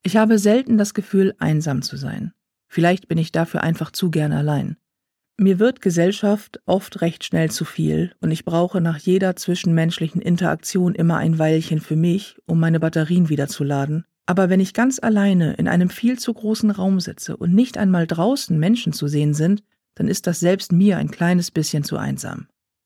Ich habe selten das Gefühl, einsam zu sein. Vielleicht bin ich dafür einfach zu gern allein. Mir wird Gesellschaft oft recht schnell zu viel und ich brauche nach jeder zwischenmenschlichen Interaktion immer ein Weilchen für mich, um meine Batterien wieder zu laden. Aber wenn ich ganz alleine in einem viel zu großen Raum sitze und nicht einmal draußen Menschen zu sehen sind, dann ist das selbst mir ein kleines bisschen zu einsam.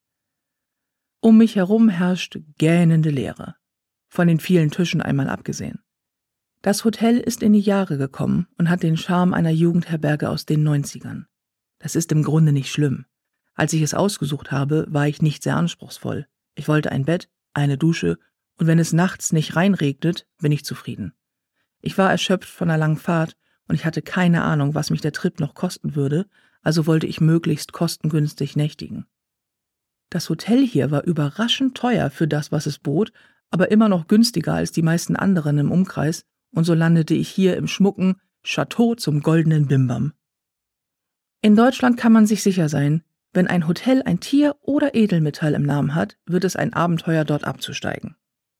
Um mich herum herrscht gähnende Leere, von den vielen Tischen einmal abgesehen. Das Hotel ist in die Jahre gekommen und hat den Charme einer Jugendherberge aus den 90ern. Das ist im Grunde nicht schlimm. Als ich es ausgesucht habe, war ich nicht sehr anspruchsvoll. Ich wollte ein Bett, eine Dusche und wenn es nachts nicht reinregnet, bin ich zufrieden. Ich war erschöpft von einer langen Fahrt und ich hatte keine Ahnung, was mich der Trip noch kosten würde, also wollte ich möglichst kostengünstig nächtigen. Das Hotel hier war überraschend teuer für das, was es bot, aber immer noch günstiger als die meisten anderen im Umkreis und so landete ich hier im schmucken Chateau zum goldenen Bimbam. In Deutschland kann man sich sicher sein, wenn ein Hotel ein Tier oder Edelmetall im Namen hat, wird es ein Abenteuer, dort abzusteigen.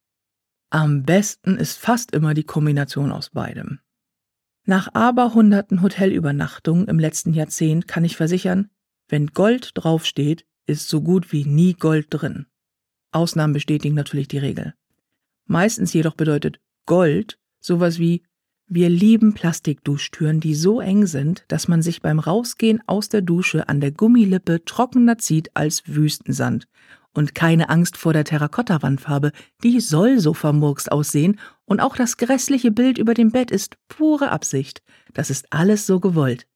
Am besten ist fast immer die Kombination aus beidem. Nach aber hunderten Hotelübernachtungen im letzten Jahrzehnt kann ich versichern, wenn Gold draufsteht, ist so gut wie nie Gold drin. Ausnahmen bestätigen natürlich die Regel. Meistens jedoch bedeutet Gold sowas wie: Wir lieben Plastikduschtüren, die so eng sind, dass man sich beim Rausgehen aus der Dusche an der Gummilippe trockener zieht als Wüstensand. Und keine Angst vor der Terrakotta-Wandfarbe, die soll so vermurkst aussehen und auch das grässliche Bild über dem Bett ist pure Absicht. Das ist alles so gewollt.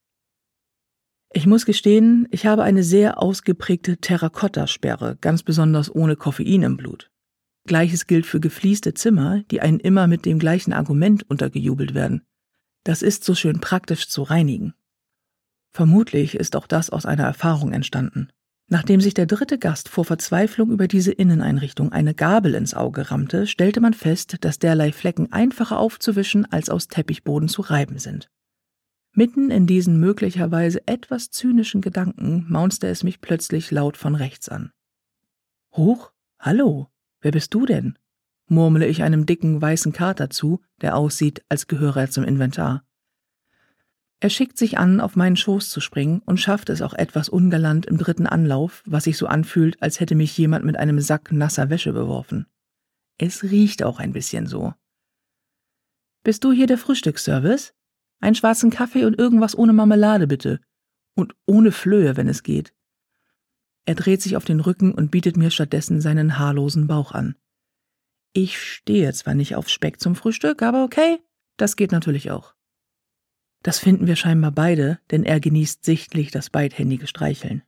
Ich muss gestehen, ich habe eine sehr ausgeprägte Terrakotta-Sperre, ganz besonders ohne Koffein im Blut. Gleiches gilt für geflieste Zimmer, die einen immer mit dem gleichen Argument untergejubelt werden. Das ist so schön praktisch zu reinigen. Vermutlich ist auch das aus einer Erfahrung entstanden. Nachdem sich der dritte Gast vor Verzweiflung über diese Inneneinrichtung eine Gabel ins Auge rammte, stellte man fest, dass derlei Flecken einfacher aufzuwischen als aus Teppichboden zu reiben sind. Mitten in diesen möglicherweise etwas zynischen Gedanken maunzte es mich plötzlich laut von rechts an. »Huch, hallo, wer bist du denn?« murmle ich einem dicken, weißen Kater zu, der aussieht, als gehöre er zum Inventar. Er schickt sich an, auf meinen Schoß zu springen und schafft es auch etwas ungalant im dritten Anlauf, was sich so anfühlt, als hätte mich jemand mit einem Sack nasser Wäsche beworfen. Es riecht auch ein bisschen so. »Bist du hier der Frühstücksservice? Einen schwarzen Kaffee und irgendwas ohne Marmelade, bitte. Und ohne Flöhe, wenn es geht.« Er dreht sich auf den Rücken und bietet mir stattdessen seinen haarlosen Bauch an. Ich stehe zwar nicht auf Speck zum Frühstück, aber okay, das geht natürlich auch. Das finden wir scheinbar beide, denn er genießt sichtlich das beidhändige Streicheln.